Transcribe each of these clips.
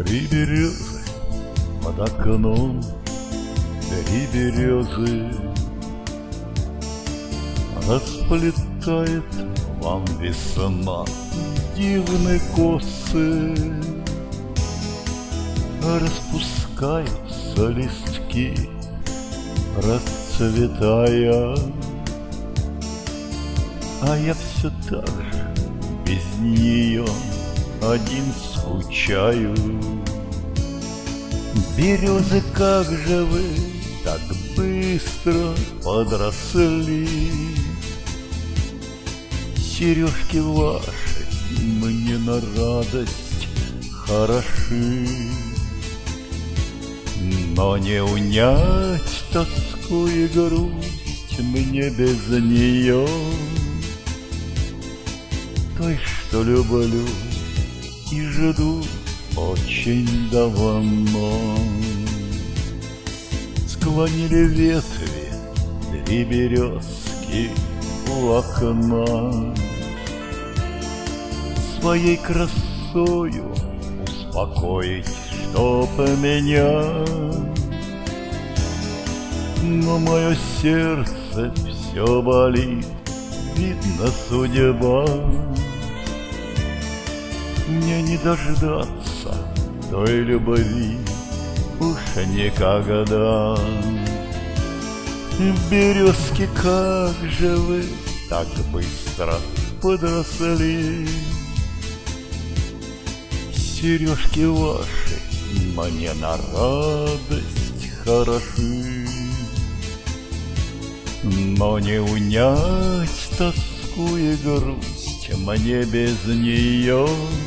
Три березы под окном, три березы. Расплетает вам весна дивные косы, распускаются листки, расцветая. А я все так же без нее один скучаю. Березы, как же вы так быстро подросли, сережки ваши мне на радость хороши. Но не унять тоску и грусть мне без нее, той, что люблю и жду очень давно. Склонили ветви три березки у окна, своей красою успокоить, чтоб меня. Но мое сердце все болит, видно, судьба. Мне не дождаться той любви уж никогда. Березки, как же вы так быстро подросли, сережки ваши мне на радость хороши. Но не унять тоску и грусть мне без нее,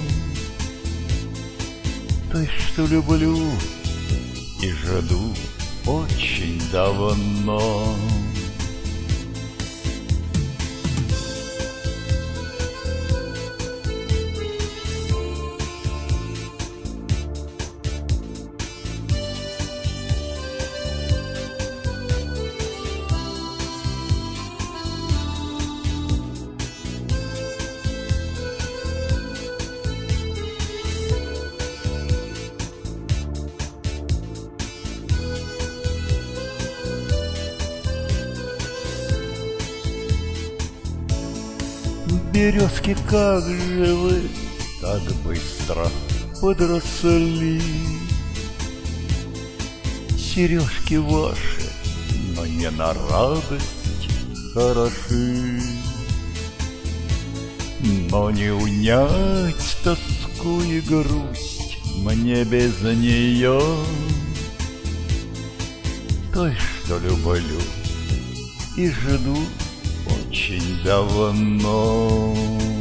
той, что люблю и жду очень давно. Березки, как же вы так быстро подросли, сережки ваши мне на радость хороши. Но не унять тоску и грусть мне без нее, той, что люблю и жду очень давно.